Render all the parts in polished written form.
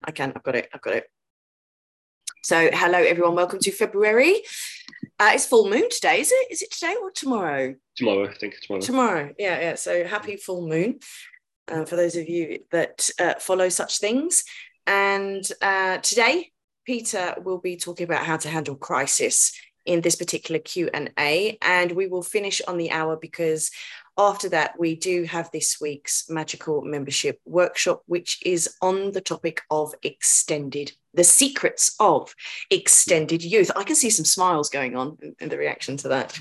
I can. I've got it. So hello, everyone. Welcome to February. It's full moon today, is it? Is it today or tomorrow? Tomorrow, I think. Tomorrow. Yeah. So happy full moon for those of you that follow such things. And today, Peter will be talking about how to handle crisis in this particular Q&A, and we will finish on the hour because after that we do have this week's magical membership workshop, which is on the topic of the secrets of extended youth. I can see some smiles going on in the reaction to that.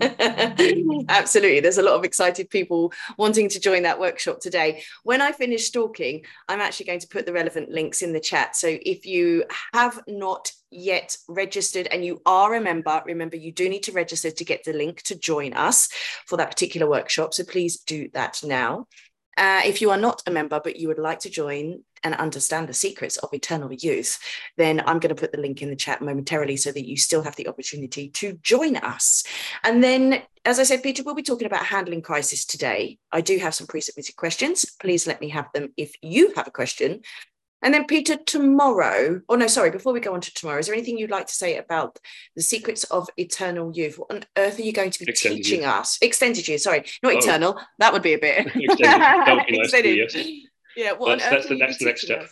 Absolutely. There's a lot of excited people wanting to join that workshop today. When I finish talking, I'm actually going to put the relevant links in the chat. So if you have not yet registered and you are a member, remember you do need to register to get the link to join us for that particular workshop. So please do that now. If you are not a member, but you would like to join and understand the secrets of eternal youth, then I'm going to put the link in the chat momentarily so that you still have the opportunity to join us. And then, as I said, Peter, we'll be talking about handling crisis today. I do have some pre-submitted questions. Please let me have them if you have a question. And then, Peter, before we go on to tomorrow, is there anything you'd like to say about the secrets of eternal youth? What on earth are you going to be teaching us? Extended youth, sorry, not eternal. That would be a bit. That would be nice too, yes. Yeah, that's the next step.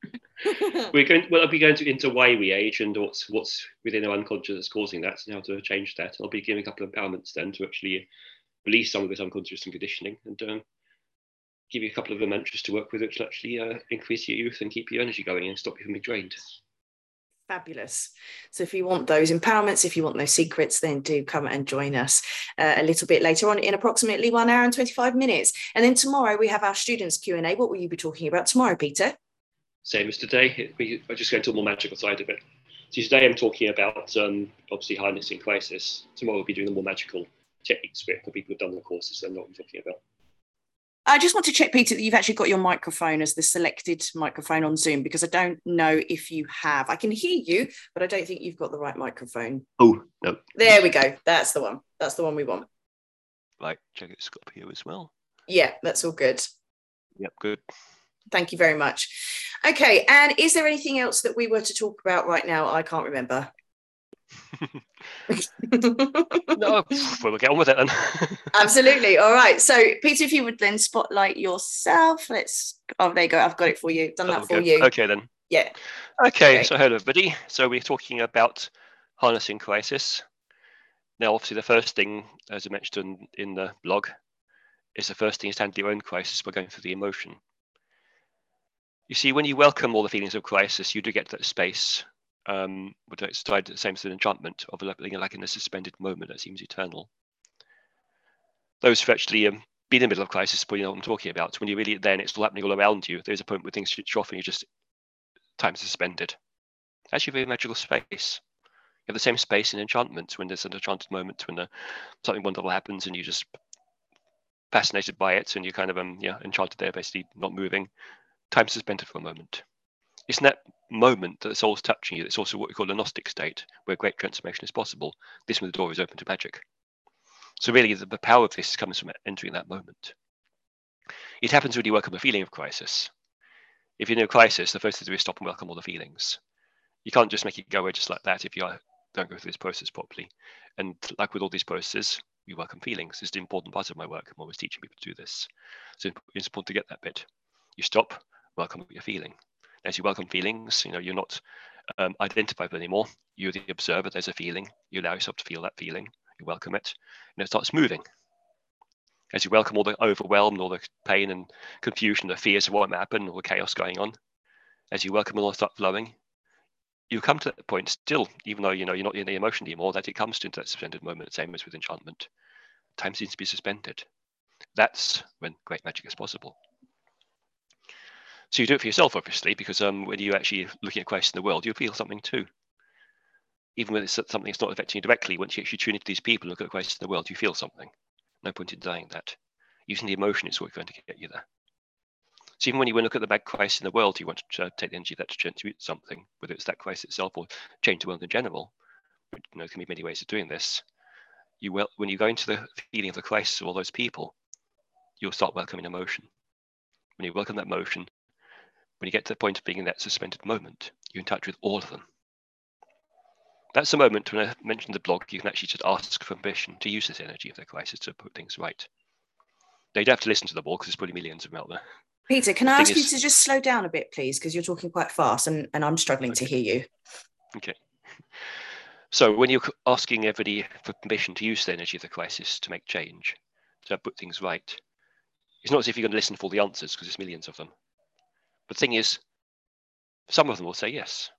I'll be going into why we age and what's within our unconscious that's causing that and how to change that. I'll be giving a couple of empowerments then to actually release some of this unconscious and conditioning and give you a couple of mantras to work with, which will actually increase your youth and keep your energy going and stop you from being drained. Fabulous. So if you want those empowerments, if you want those secrets, then do come and join us a little bit later on in approximately 1 hour and 25 minutes. And then tomorrow we have our students Q&A. What will you be talking about tomorrow, Peter? Same as today. We're just going to the more magical side of it. So today I'm talking about obviously harnessing crisis. Tomorrow we'll be doing the more magical techniques for people who've done the courses and know what I'm talking about. I just want to check, Peter, that you've actually got your microphone as the selected microphone on Zoom, because I don't know if you have. I can hear you, but I don't think you've got the right microphone. Oh, no. There we go. That's the one. That's the one we want. Right, check it's up here as well. Yeah, that's all good. Yep, good. Thank you very much. Okay, and is there anything else that we were to talk about right now? I can't remember. No, we'll get on with it then. Absolutely. All right. So, Peter, if you would then spotlight yourself. There you go. I've got it for you. Done that for you. Okay, then. Yeah. Okay, so hello, everybody. So we're talking about harnessing crisis. Now, obviously, the first thing, as I mentioned in the blog, is to handle your own crisis by going through the emotion. You see, when you welcome all the feelings of crisis, you do get to that space, which it's tied to the same as an enchantment of living like in a suspended moment that seems eternal. Those who actually be in the middle of crisis, but you know what I'm talking about. When you're really there and it's all happening all around you, there's a point where things switch off and you just time suspended. Actually, a very magical space. You have the same space in enchantment when there's an enchanted moment when something wonderful happens and you're just fascinated by it and you're kind of enchanted there, basically not moving. Time suspended for a moment. It's in that moment that the soul's touching you. It's also what we call a Gnostic state, where great transformation is possible. This when the door is open to magic. So really, the power of this comes from entering that moment. It happens when you welcome a feeling of crisis. If you're in a crisis, the first thing to do is stop and welcome all the feelings. You can't just make it go away just like that if you don't go through this process properly. And like with all these processes, we welcome feelings. It's an important part of my work. I'm always teaching people to do this. So it's important to get that bit. You stop, welcome what you're feeling. As you welcome feelings, you're not identified with anymore. You're the observer. There's a feeling. You allow yourself to feel that feeling. You welcome it, and it starts moving. As you welcome all the overwhelm, all the pain and confusion, the fears of what might happen, all the chaos going on, as you welcome it all start flowing, you come to that point still, even though you're not in the emotion anymore, that it comes to that suspended moment, same as with enchantment. Time seems to be suspended. That's when great magic is possible. So you do it for yourself, obviously, because when you're actually looking at crisis in the world, you feel something too. Even when it's something that's not affecting you directly, once you actually tune into these people and look at crisis in the world, you feel something. No point in denying that. Using the emotion is what's going to get you there. So even when you look at the bad crisis in the world, you want to take the energy of that to transmute something, whether it's that crisis itself or change the world in general. There can be many ways of doing this. When you go into the feeling of the crisis of all those people, you'll start welcoming emotion. When you welcome that emotion, when you get to the point of being in that suspended moment, you're in touch with all of them. That's the moment when I mentioned the blog, you can actually just ask for permission to use this energy of the crisis to put things right. Now, you don't have to listen to them all because there's probably millions of them out there. Peter, can I ask you to just slow down a bit, please? Because you're talking quite fast and I'm struggling to hear you. Okay. So when you're asking everybody for permission to use the energy of the crisis to make change, to put things right, it's not as if you're going to listen for all the answers because there's millions of them. But the thing is, some of them will say yes.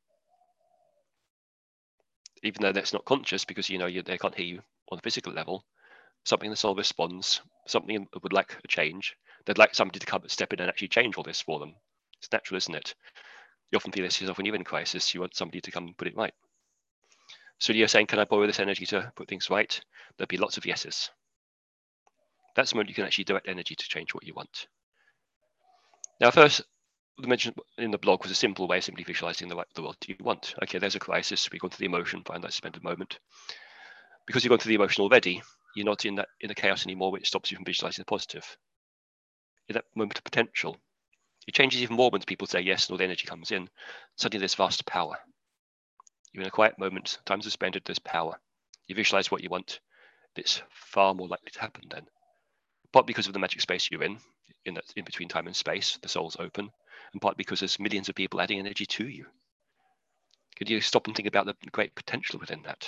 Even though that's not conscious because they can't hear you on a physical level, something in the soul responds, something would like a change. They'd like somebody to come and step in and actually change all this for them. It's natural, isn't it? You often feel this yourself when you're in crisis, you want somebody to come and put it right. So you're saying, can I borrow this energy to put things right? There'll be lots of yeses. That's the moment you can actually direct energy to change what you want. Now, first, the mention in the blog was a simple way of simply visualizing the world you want. Okay, there's a crisis. We go into the emotion, find that suspended moment. Because you've gone through the emotion already, you're not in the chaos anymore, which stops you from visualizing the positive. In that moment of potential, it changes even more when people say yes and all the energy comes in. Suddenly there's vast power. You're in a quiet moment, time suspended, there's power. You visualize what you want, it's far more likely to happen then. Part because of the magic space you're in between time and space, the soul's open, and part because there's millions of people adding energy to you. Could you stop and think about the great potential within that?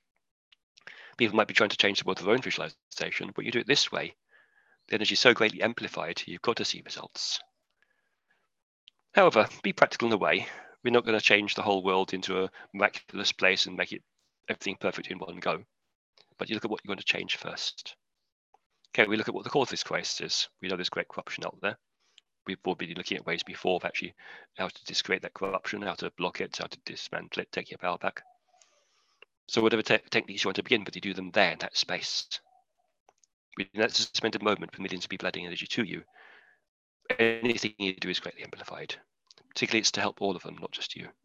People might be trying to change the world with their own visualization, but you do it this way, the energy is so greatly amplified, you've got to see results. However, be practical in a way. We're not going to change the whole world into a miraculous place and make everything perfect in one go. But you look at what you want to change first. Okay, we look at what the cause of this crisis is. We know there's great corruption out there. We've all been looking at ways before of actually how to discredit that corruption, how to block it, how to dismantle it, take your power back. So whatever techniques you want to begin with, you do them there in that space. In that suspended moment with millions of people adding energy to you, anything you do is greatly amplified. Particularly it's to help all of them, not just you.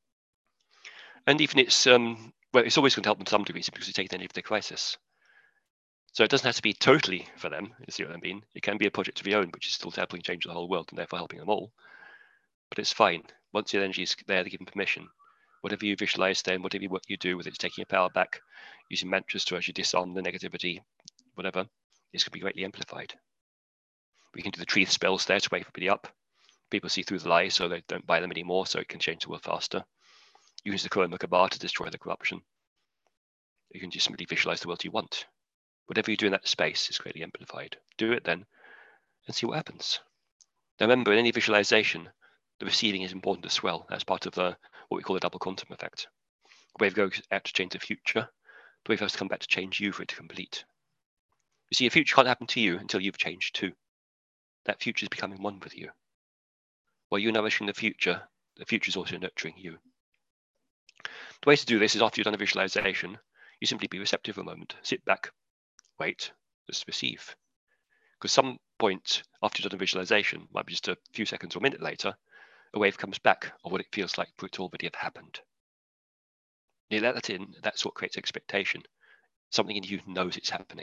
And even it's always going to help them to some degree because you take the energy of the crisis. So it doesn't have to be totally for them, you see what I mean? It can be a project of your own, which is still helping change the whole world and therefore helping them all. But it's fine. Once your energy is there, they're given permission. Whatever you visualize then, whatever work you do, whether it's taking your power back, using mantras to actually disarm the negativity, whatever, it's going to be greatly amplified. We can do the truth spells there to wake everybody up. People see through the lies, so they don't buy them anymore, so it can change the world faster. Use the Kurama Kabar to destroy the corruption. You can just simply visualize the world you want. Whatever you do in that space is greatly amplified. Do it then and see what happens. Now remember, in any visualization, the receiving is important as well. That's part of what we call the double quantum effect. The wave goes out to change the future. The wave has to come back to change you for it to complete. You see, a future can't happen to you until you've changed too. That future is becoming one with you. While you're nourishing the future is also nurturing you. The way to do this is after you've done a visualization, you simply be receptive for a moment. Sit back, wait, just receive. Because some point after you've done a visualization, might be just a few seconds or a minute later, a wave comes back of what it feels like for it to already have happened. You let that in, that's what creates expectation. Something in you knows it's happening.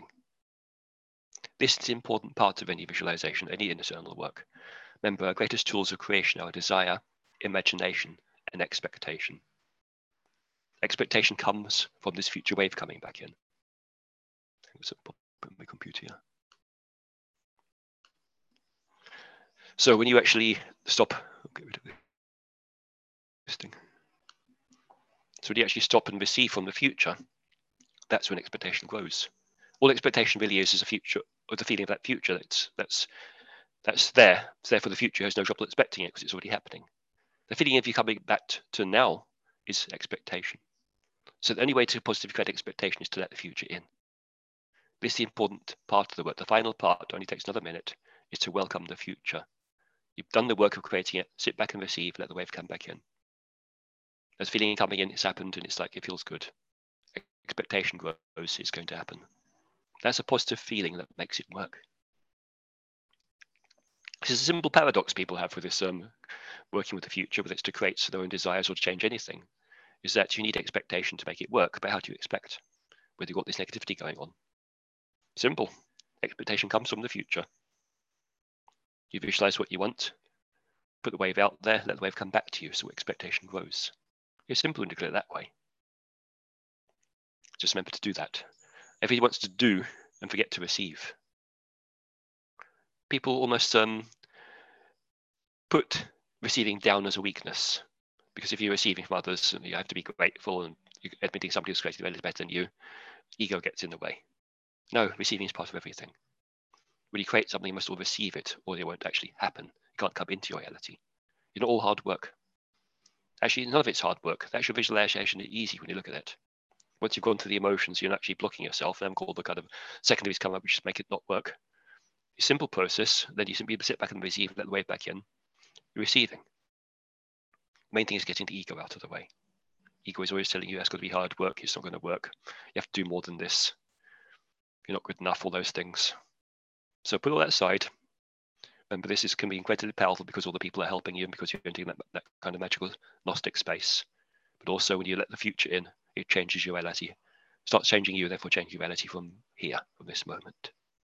This is an important part of any visualization, any internal work. Remember, our greatest tools of creation are desire, imagination, and expectation. Expectation comes from this future wave coming back in. Let's put my computer here. So when you actually stop, get rid of this thing. So when you actually stop and receive from the future, that's when expectation grows. All expectation really is a future, or the feeling of that future that's there. It's there for the future. There's no trouble expecting it because it's already happening. The feeling of you coming back to now is expectation. So the only way to positively create expectation is to let the future in. This is the important part of the work. The final part only takes another minute, is to welcome the future. You've done the work of creating it, sit back and receive, let the wave come back in. There's feeling coming in, it's happened, and it's like it feels good. Expectation grows, it's going to happen. That's a positive feeling that makes it work. This is a simple paradox people have with this working with the future, whether it's to create their own desires or to change anything, is that you need expectation to make it work. But how do you expect? Whether you've got this negativity going on. Simple. Expectation comes from the future. You visualize what you want, put the wave out there, let the wave come back to you, so expectation grows. It's simple when you look at it that way. Just remember to do that. Everybody wants to do and forget to receive. People almost put receiving down as a weakness, because if you're receiving from others, you have to be grateful, and admitting somebody who's created well is better than you, ego gets in the way. No, receiving is part of everything. When you create something, you must all receive it, or it won't actually happen. It can't come into your reality. It's not all hard work. Actually, none of it's hard work. The actual visualization is easy when you look at it. Once you've gone through the emotions, you're not actually blocking yourself. Them called the kind of secondaries come up, which just make it not work. A simple process, then you simply sit back and receive, let the wave back in. You're receiving. The main thing is getting the ego out of the way. Ego is always telling you that's got to be hard work. It's not going to work. You have to do more than this. You're not good enough, all those things. So put all that aside. Remember, this can be incredibly powerful because all the people are helping you and because you're entering that kind of magical Gnostic space. But also when you let the future in, it changes your reality. It starts changing you, therefore changing your reality from here, from this moment.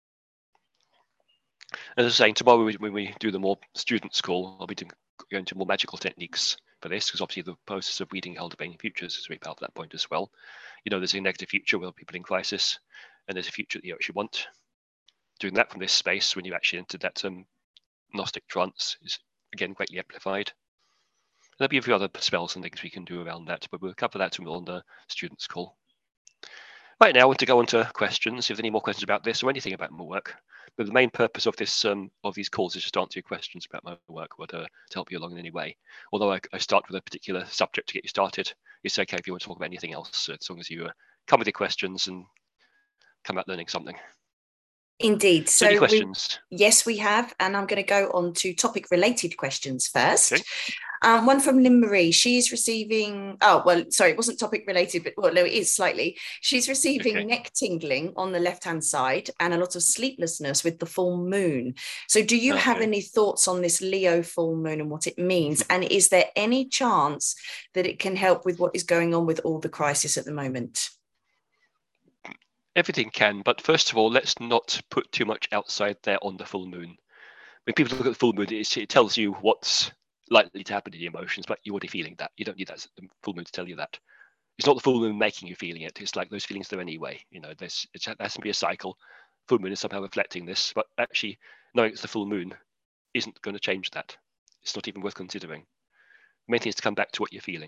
As I was saying, tomorrow when we do the more student school, I'll be going to more magical techniques for this, because obviously the process of reading Haldane Futures is very powerful at that point as well. You know, there's a negative future where people in crisis, and there's a future that you actually want. Doing that from this space when you actually entered that Gnostic trance is again greatly amplified. There'll be a few other spells and things we can do around that, but we'll cover that on the students' call. Right now, I want to go on to questions. If there's any more questions about this or anything about my work, but the main purpose of this of these calls is just to answer your questions about my work or to help you along in any way. Although I start with a particular subject to get you started, it's okay if you want to talk about anything else, as long as you come with your questions and come out learning something. Indeed. So any questions? Yes, we have. And I'm going to go on to topic related questions first. Okay. One from Lynn Marie. She's receiving, it wasn't topic related, but well, no, it is slightly. She's receiving neck tingling on the left-hand side and a lot of sleeplessness with the full moon. So do you have any thoughts on this Leo full moon and what it means? And is there any chance that it can help with what is going on with all the crisis at the moment? Everything can, but first of all, let's not put too much outside there on the full moon. When people look at the full moon, it tells you what's likely to happen in your emotions, but you're already feeling that. You don't need that the full moon to tell you that. It's not the full moon making you feeling it. It's like those feelings there anyway. You know, there has to be a cycle. Full moon is somehow reflecting this, but actually knowing it's the full moon isn't going to change that. It's not even worth considering. The main thing is to come back to what you're feeling.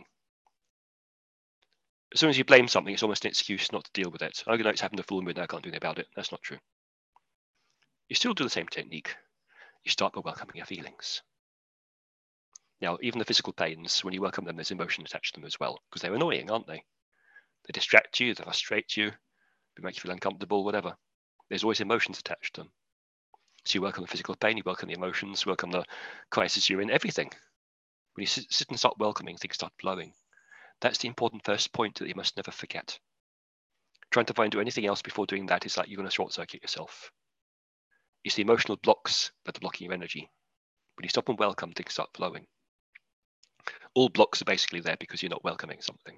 As soon as you blame something, it's almost an excuse not to deal with it. Oh, you know, it's happened to full moon, I can't do anything about it. That's not true. You still do the same technique. You start by welcoming your feelings. Now, even the physical pains, when you welcome them, there's emotion attached to them as well, because they're annoying, aren't they? They distract you, they frustrate you, they make you feel uncomfortable, whatever. There's always emotions attached to them. So you welcome the physical pain, you welcome the emotions, welcome the crisis you're in, everything. When you sit and start welcoming, things start flowing. That's the important first point that you must never forget. Trying to find do anything else before doing that is like you're going to short circuit yourself. It's the emotional blocks that are blocking your energy. When you stop and welcome, things start flowing. All blocks are basically there because you're not welcoming something.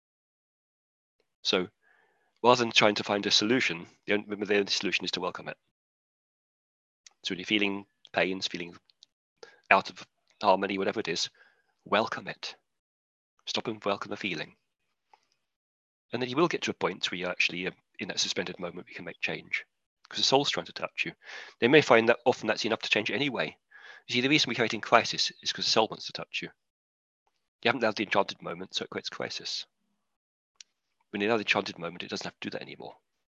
So rather than trying to find a solution, the only solution is to welcome it. So when you're feeling pains, feeling out of harmony, whatever it is, welcome it. Stop and welcome the feeling. And then you will get to a point where you're actually in that suspended moment we can make change. Because the soul's trying to touch you. They may find that often that's enough to change it anyway. You see, the reason we create in crisis is because the soul wants to touch you. You haven't allowed the enchanted moment, so it creates crisis. When you allow the enchanted moment, it doesn't have to do that anymore.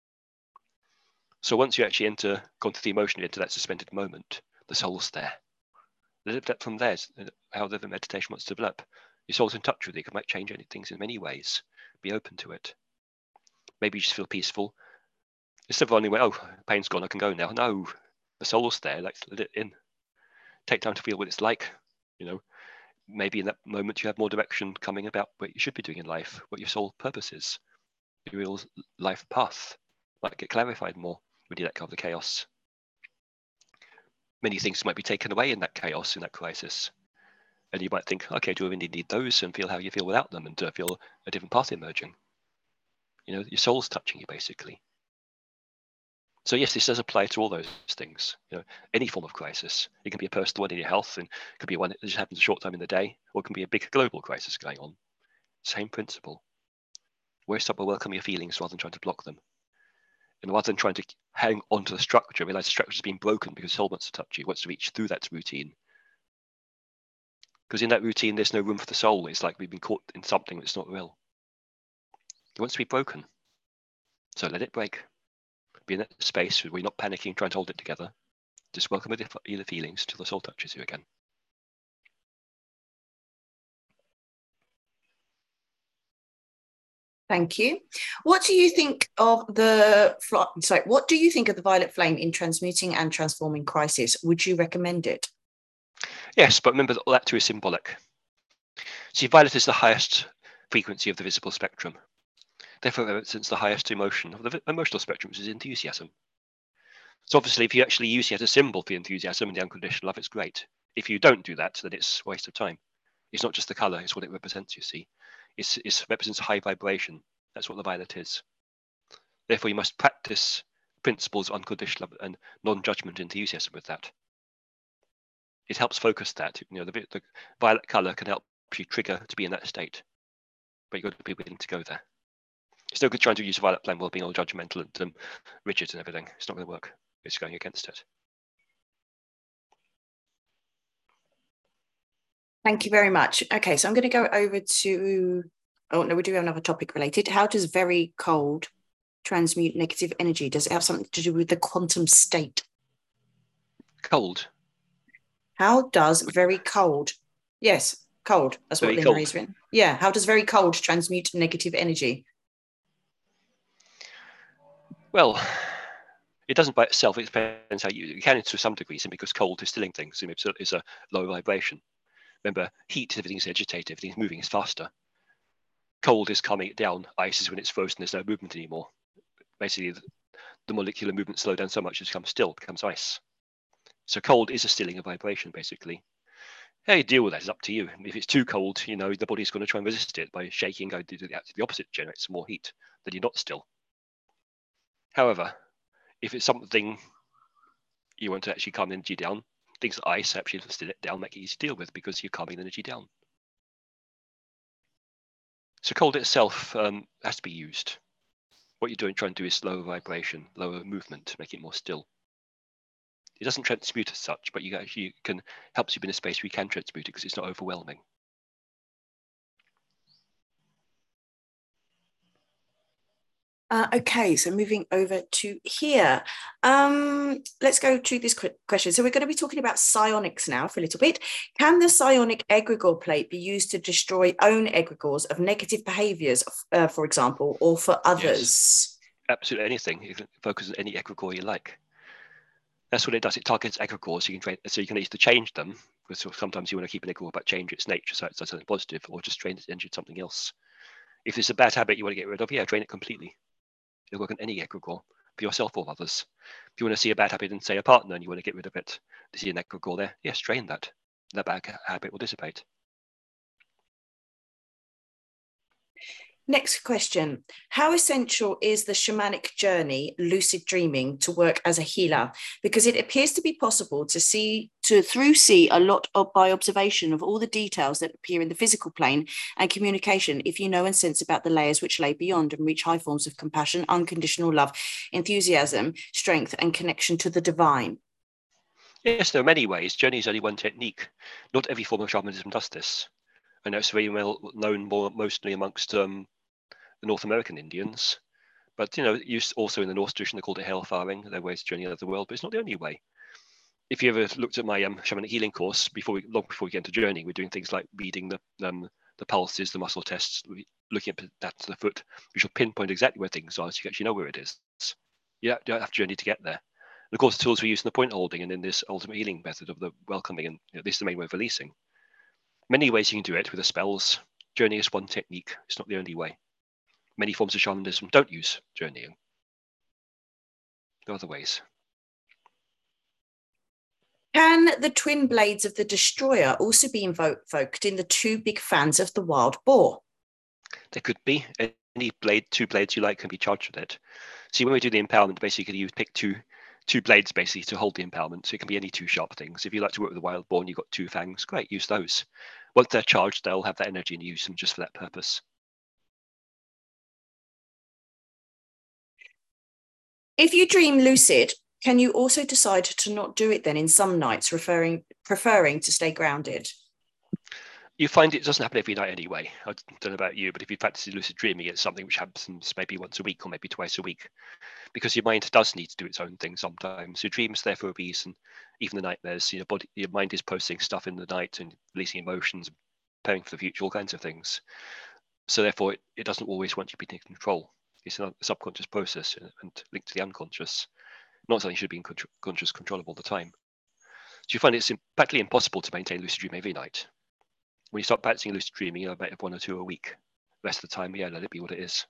So once you actually gone through the emotion into that suspended moment, the soul's there. That from there is how the meditation wants to develop. Your soul's in touch with it. It might change things in many ways. Be open to it. Maybe you just feel peaceful. Instead of running away, oh, pain's gone, I can go now. No, the soul's there. Let it in. Take time to feel what it's like. You know, maybe in that moment you have more direction coming about what you should be doing in life, what your soul purpose is, your real life path might get clarified more when you let go of the chaos. Many things might be taken away in that chaos, in that crisis. And you might think, okay, do I really need those? And feel how you feel without them, and feel a different path emerging. You know, your soul's touching you, basically. So yes, this does apply to all those things. Any form of crisis. It can be a personal one in your health, and it could be one that just happens a short time in the day, or it can be a big global crisis going on. Same principle. Where stop by welcoming your feelings rather than trying to block them. And rather than trying to hang on to the structure, realize the structure has been broken because the soul wants to touch you, wants to reach through that routine. Because in that routine, there's no room for the soul. It's like we've been caught in something that's not real. It wants to be broken. So let it break. Be in that space where you're not panicking, trying to hold it together. Just welcome the feelings till the soul touches you again. Thank you. What do you think of the violet flame in transmuting and transforming crisis? Would you recommend it? Yes, but remember that all that too is symbolic. See, violet is the highest frequency of the visible spectrum. Therefore, it represents the highest emotion of the emotional spectrum, which is enthusiasm. So obviously, if you actually use it as a symbol for enthusiasm and the unconditional love, it's great. If you don't do that, then it's a waste of time. It's not just the color, it's what it represents, you see. It represents high vibration. That's what the violet is. Therefore, you must practice principles of unconditional love and non-judgment enthusiasm with that. It helps focus that. The violet color can help you trigger to be in that state. But you've got to be willing to go there. It's no good trying to use a violet flame while being all judgmental and rigid and everything. It's not going to work. It's going against it. Thank you very much. Okay, so I'm going to go over to, oh no, we do have another topic related. How does very cold transmute negative energy? Does it have something to do with the quantum state? Cold? How does very cold, yes, cold, that's what Lynn Marie's written. Yeah, how does very cold transmute negative energy? Well, it doesn't by itself. It depends how you can to some degree, simply because cold is stilling things. It's a low vibration. Remember, heat, everything's agitated, everything's moving, it's faster. Cold is calming it down. Ice is when it's frozen, there's no movement anymore. Basically, the molecular movement slows down so much it becomes still, it becomes ice. So cold is a stilling of vibration, basically. How you deal with that is up to you. If it's too cold, the body's going to try and resist it by shaking, going to do the opposite, generates more heat, then you're not still. However, if it's something you want to actually calm the energy down, things like ice actually still it down, make it easy to deal with because you're calming the energy down. So cold itself has to be used. What you're doing, trying to do is lower vibration, lower movement, make it more still. It doesn't transmute as such, but you actually can helps you be in a space where you can transmute it because it's not overwhelming. Okay, so moving over to here. Let's go to this question. So we're going to be talking about psionics now for a little bit. Can the psionic egregore plate be used to destroy own egregores of negative behaviors, for example, or for others? Yes, absolutely anything. You can focus on any egregore you like. That's what it does. It targets egregores, so you can either change them, because sometimes you want to keep an egregore but change its nature so it's something positive, or just drain it into something else. If it's a bad habit you want to get rid of, drain it completely. It'll work on any egregore, for yourself or others. If you want to see a bad habit in, say, a partner and you want to get rid of it, to see an egregore there, yes, drain that. That bad habit will dissipate. Next question. How essential is the shamanic journey, lucid dreaming, to work as a healer? Because it appears to be possible to see a lot by observation of all the details that appear in the physical plane and communication if you know and sense about the layers which lay beyond and reach high forms of compassion, unconditional love, enthusiasm, strength, and connection to the divine. Yes, there are many ways. Journey is only one technique. Not every form of shamanism does this. I know it's very well known mostly amongst the North American Indians, but used also in the Norse tradition, they called it hellfaring. There are ways to journey out of the world, but it's not the only way. If you ever looked at my shamanic healing course, long before we get into journey, we're doing things like reading the pulses, the muscle tests, looking at that to the foot, which will pinpoint exactly where things are, so you actually know where it is. You don't have to journey to get there. And of course, the tools we use in the point holding and in this ultimate healing method of the welcoming, and this is the main way of releasing. Many ways you can do it with the spells. Journey is one technique. It's not the only way. Many forms of shamanism don't use journeying. There are other ways. Can the twin blades of the destroyer also be invoked in the two big fans of the wild boar? There could be. two blades you like can be charged with it. See, when we do the empowerment, basically you pick two blades basically to hold the empowerment. So it can be any two sharp things. If you like to work with the wild boar and you've got two fangs, great, use those. Once they're charged, they'll have that energy and use them just for that purpose. If you dream lucid, can you also decide to not do it then in some nights, preferring to stay grounded? You find it doesn't happen every night anyway. I don't know about you, but if you practice lucid dreaming, it's something which happens maybe once a week or maybe twice a week, because your mind does need to do its own thing sometimes. Your dreams there for a reason. Even the nightmares, your mind is processing stuff in the night and releasing emotions, preparing for the future, all kinds of things. So therefore, it doesn't always want you to be in control. It's a subconscious process and linked to the unconscious. Not something you should be in conscious control of all the time. So you find it's practically impossible to maintain lucid dream every night. When you start practicing lucid dreaming, you might have 1 or 2 a week. The rest of the time, yeah, let it be what it is.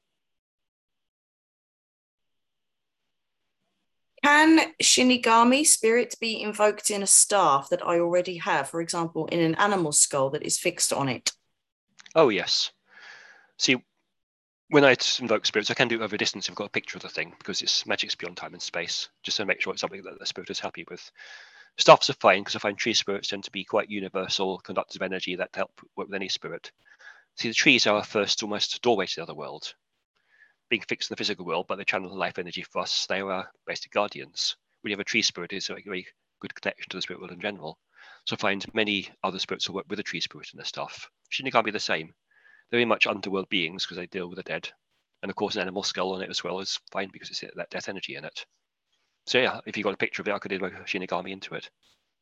Can Shinigami spirit be invoked in a staff that I already have, for example, in an animal skull that is fixed on it? Oh, yes. See, when I invoke spirits, I can do it over a distance if I've got a picture of the thing, because it's magic's beyond time and space, just to make sure it's something that the spirit is happy with. Staffs are fine, because I find tree spirits tend to be quite universal, conductors of energy that help work with any spirit. See, the trees are our first almost doorway to the other world. Being fixed in the physical world, but they channel life energy for us. They are our basic guardians. When you have a tree spirit, it's a very good connection to the spirit world in general. So I find many other spirits will work with a tree spirit and their stuff. Shinigami the same. They're very much underworld beings because they deal with the dead. And of course, an animal skull on it as well is fine because it's that death energy in it. So yeah, if you got a picture of it, I could invoke Shinigami into it.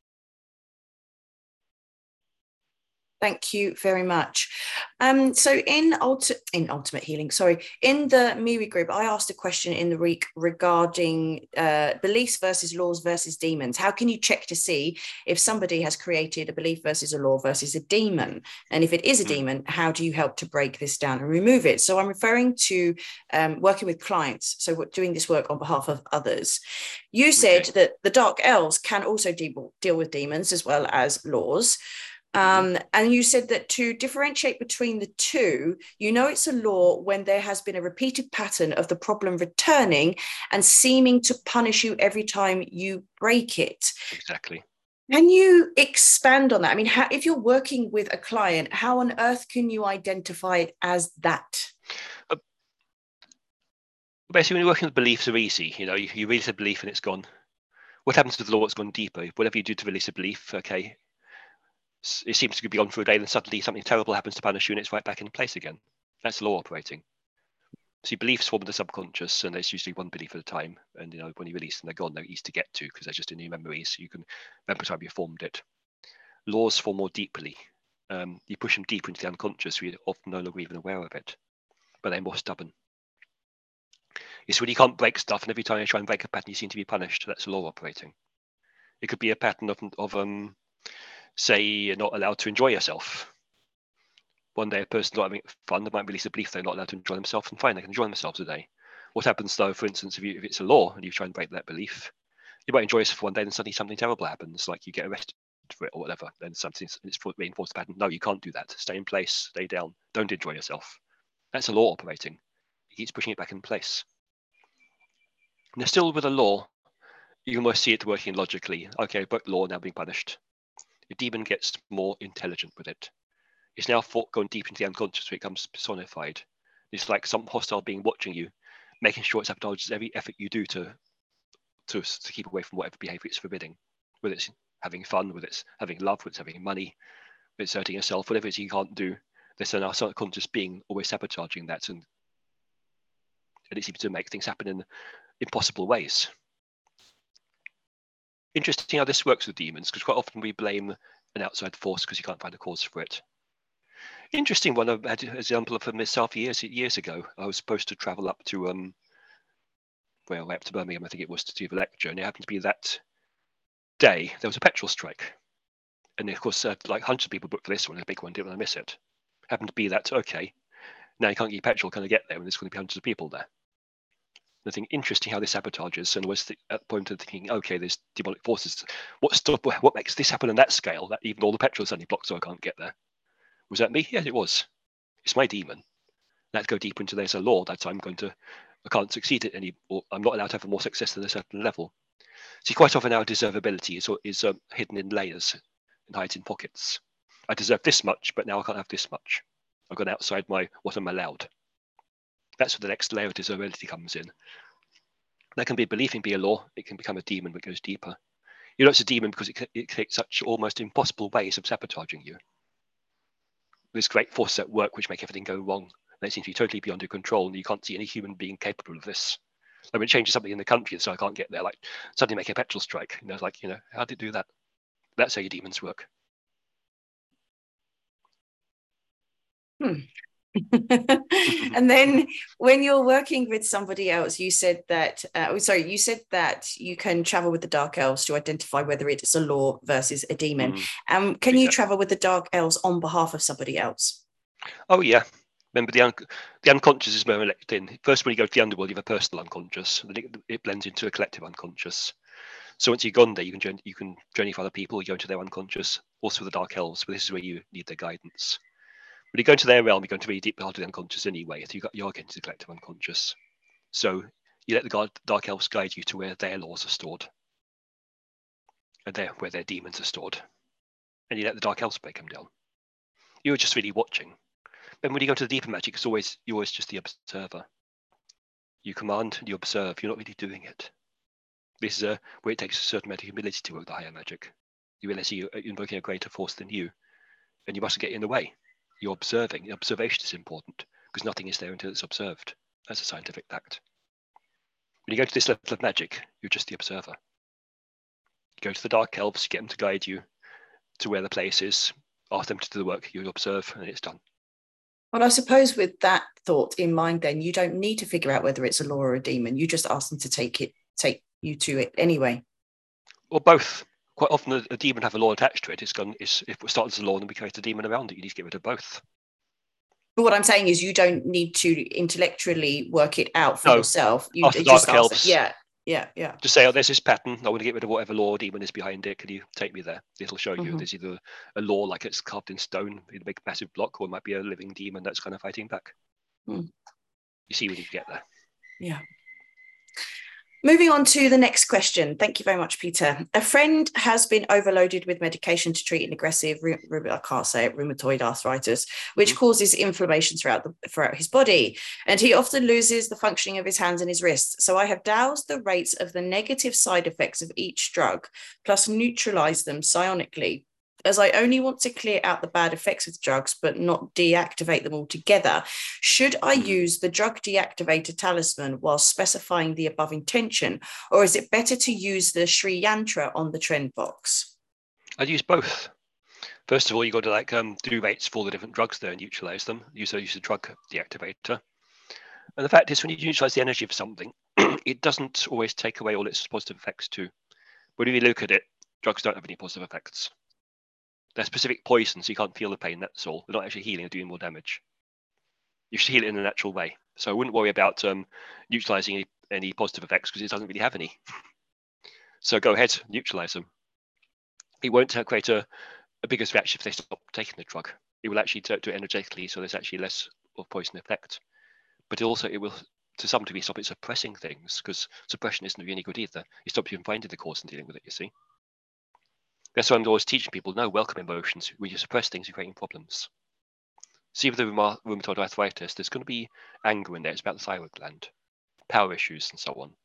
Thank you very much. So in Ultimate Healing, in the Miri group, I asked a question in the week regarding beliefs versus laws versus demons. How can you check to see if somebody has created a belief versus a law versus a demon? And if it is a demon, how do you help to break this down and remove it? So I'm referring to working with clients, so we're doing this work on behalf of others. You said that the dark elves can also deal with demons as well as laws. And you said that to differentiate between the two, it's a law when there has been a repeated pattern of the problem returning and seeming to punish you every time you break it. Exactly. Can you expand on that? I mean, if you're working with a client, how on earth can you identify it as that? Basically, when you're working with beliefs are easy. You release a belief and it's gone. What happens with the law? It's gone deeper. Whatever you do to release a belief, okay, it seems to be on for a day, then suddenly something terrible happens to punish you, and it's right back in place again. That's the law operating. See, beliefs form the subconscious, and there's usually one belief at a time. And when you release them, they're gone. They're easy to get to because they're just in your memories. You can remember time you formed it. Laws form more deeply. You push them deeper into the unconscious, so you're often no longer even aware of it. But they're more stubborn. It's when you can't break stuff, and every time you try and break a pattern, you seem to be punished. That's the law operating. It could be a pattern of say you're not allowed to enjoy yourself. One day a person's not having fun, they might release a belief they're not allowed to enjoy themselves, and fine, they can enjoy themselves a day. What happens though, for instance, if it's a law and you try and break that belief, you might enjoy yourself for one day, and suddenly something terrible happens, like you get arrested for it or whatever. Then something it's reinforced pattern. No, you can't do that. Stay in place, stay down, don't enjoy yourself. That's a law operating. It keeps pushing it back in place. And still with a law, you can almost see it working logically. Okay, broke the law, now being punished. The demon gets more intelligent with it. It's now going deep into the unconscious, so it becomes personified. It's like some hostile being watching you, making sure it sabotages every effort you do to keep away from whatever behavior it's forbidding. Whether it's having fun, whether it's having love, whether it's having money, whether it's hurting yourself, whatever it is you can't do, there's an subconscious being always sabotaging that, and it seems to make things happen in impossible ways. Interesting how this works with demons, because quite often we blame an outside force because you can't find a cause for it. Interesting one. I had an example of myself years ago. I was supposed to travel up to up to Birmingham, I think it was, to do the lecture, and it happened to be that day there was a petrol strike, and of course like hundreds of people booked for this one, a big one, didn't want to miss it. Happened to be that okay, now you can't get petrol, can I get there? And there's going to be hundreds of people there. I think interesting how this sabotages, and I was at the point of thinking, okay, there's demonic forces. What makes this happen on that scale? That even all the petrol is suddenly blocked, so I can't get there. Was that me? Yes, it was. It's my demon. Let's go deeper into there's a law that I can't succeed at any, or I'm not allowed to have more success than a certain level. See, quite often our deservability is hidden in layers and hides in pockets. I deserve this much, but now I can't have this much. I've gone outside what I'm allowed. That's where the next layer of deservability comes in. That can be a belief in be a law. It can become a demon that goes deeper. You know it's a demon because it takes such almost impossible ways of sabotaging you. There's great forces at work which make everything go wrong. They seem to be totally beyond your control, and you can't see any human being capable of this. Like when it changes something in the country, so I can't get there, like suddenly make a petrol strike. How did it do that? That's how your demons work. And then when you're working with somebody else, you said that you can travel with the dark elves to identify whether it's a law versus a demon. Can you travel with the dark elves on behalf of somebody else? Oh yeah. Remember, the unconscious is more elected in. First, when you go to the underworld, you have a personal unconscious, and then it blends into a collective unconscious. So once you've gone there, you can journey for other people, you go into their unconscious, also the dark elves, but this is where you need their guidance. When you go into their realm, you're going to really deep part of the unconscious anyway, so you're getting to the collective unconscious. So you let the dark elves guide you to where their laws are stored, and where their demons are stored, and you let the dark elves break them down. You're just really watching. And when you go to the deeper magic, you're always just the observer. You command and you observe. You're not really doing it. This is where it takes a certain amount of humility to work the higher magic. You realize you're invoking a greater force than you, and you mustn't get in the way. You're observing. The observation is important because nothing is there until it's observed. That's a scientific fact. When you go to this level of magic, you're just the observer. You go to the dark elves, get them to guide you to where the place is, ask them to do the work, you observe, and it's done. Well, I suppose with that thought in mind, then you don't need to figure out whether it's a law or a demon. You just ask them to take you to it anyway. Or both. Quite often, a demon have a law attached to it. If it starts as a law, then we create a demon around it. You need to get rid of both. But what I'm saying is, you don't need to intellectually work it out for yourself. You just ask them. Yeah. Just say, there's this pattern. I want to get rid of whatever law or demon is behind it. Can you take me there? It'll show you. There's either a law like it's carved in stone, a big massive block, or it might be a living demon that's kind of fighting back. You see when you get there. Yeah. Moving on to the next question. Thank you very much, Peter. A friend has been overloaded with medication to treat an aggressive, rheumatoid arthritis, which causes inflammation throughout his body. And he often loses the functioning of his hands and his wrists. So I have dowsed the rates of the negative side effects of each drug, plus neutralized them psionically. As I only want to clear out the bad effects of the drugs, but not deactivate them altogether, should I use the drug deactivator talisman while specifying the above intention, or is it better to use the Sri Yantra on the trend box? I'd use both. First of all, you've got to do rates for the different drugs there and neutralize them. Use a drug deactivator. And the fact is, when you neutralize the energy of something, it doesn't always take away all its positive effects too. When you look at it, drugs don't have any positive effects. They're specific poisons, so you can't feel the pain, that's all. They're not actually healing, they're doing more damage. You should heal it in a natural way. So I wouldn't worry about neutralizing any positive effects because it doesn't really have any. So go ahead, neutralize them. It won't create a biggest reaction if they stop taking the drug. It will actually do it energetically, so there's actually less of poison effect. But it will, to some degree, stop it suppressing things, because suppression isn't really good either. It stops you from finding the cause and dealing with it, you see. That's why I'm always teaching people, no, welcome emotions. When you suppress things, you're creating problems. See with the rheumatoid arthritis, there's going to be anger in there. It's about the thyroid gland, power issues, and so on.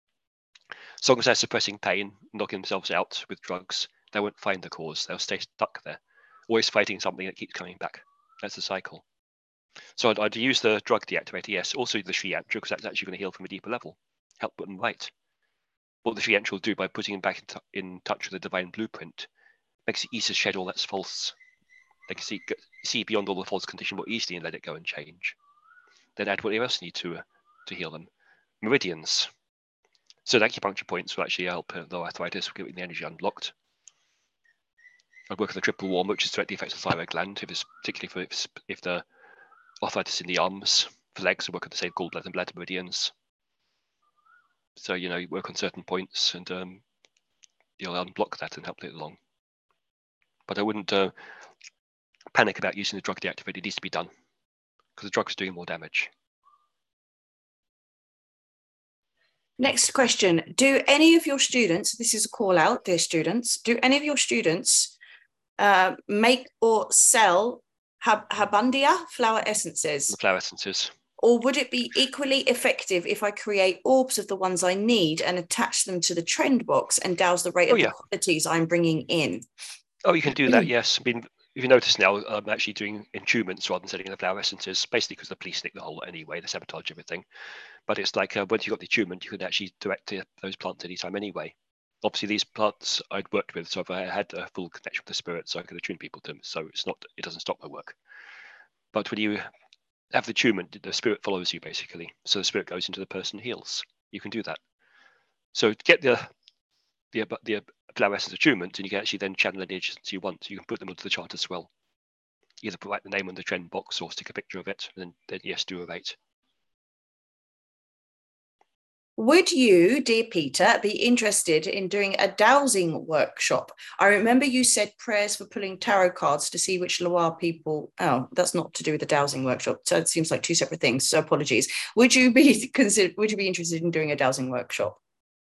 As long as they're suppressing pain, knocking themselves out with drugs, they won't find the cause. They'll stay stuck there, always fighting something that keeps coming back. That's the cycle. So I'd use the drug deactivator, yes. Also the Sri Yantra, because that's actually going to heal from a deeper level, help put them right. What the Sri Yantra will do by putting them back in touch with the divine blueprint makes it easy to shed all that's false. They can see beyond all the false condition more easily and let it go and change. Then add what else you need to heal them. Meridians. So the acupuncture points will actually help the arthritis, getting the energy unblocked. I'd work on the triple warm, which is directly affects the thyroid gland, particularly if the arthritis in the arms. For legs, I work on the same gallbladder and bladder meridians. So, you work on certain points and you'll unblock that and help it along. But I wouldn't panic about using the drug deactivator. It needs to be done because the drug is doing more damage. Next question. Do any of your students, this is a call out, dear students, do any of your students make or sell Habundia flower essences? The flower essences. Or would it be equally effective if I create orbs of the ones I need and attach them to the trend box and douse the rate of the quantities I'm bringing in? Oh, you can do that, yes. I mean, if you notice now, I'm actually doing entombments rather than setting the flower essences, basically because the police nick the whole lot anyway, they sabotage everything. But it's like once you've got the attunement, you can actually direct those plants anytime anyway. Obviously, these plants I'd worked with, so if I had a full connection with the spirit, so I could attune people to them. So it doesn't stop my work. But when you have the attunement, the spirit follows you basically. So the spirit goes into the person and heals. You can do that. So to get the flower essence attunement, and you can actually then channel any agents you want. You can put them onto the chart as well. Either write the name on the trend box or stick a picture of it, and then yes, do a rate. Would you, dear Peter, be interested in doing a dowsing workshop? I remember you said prayers for pulling tarot cards to see which Loire people. Oh, that's not to do with the dowsing workshop. So it seems like two separate things. So apologies. Would you be interested in doing a dowsing workshop?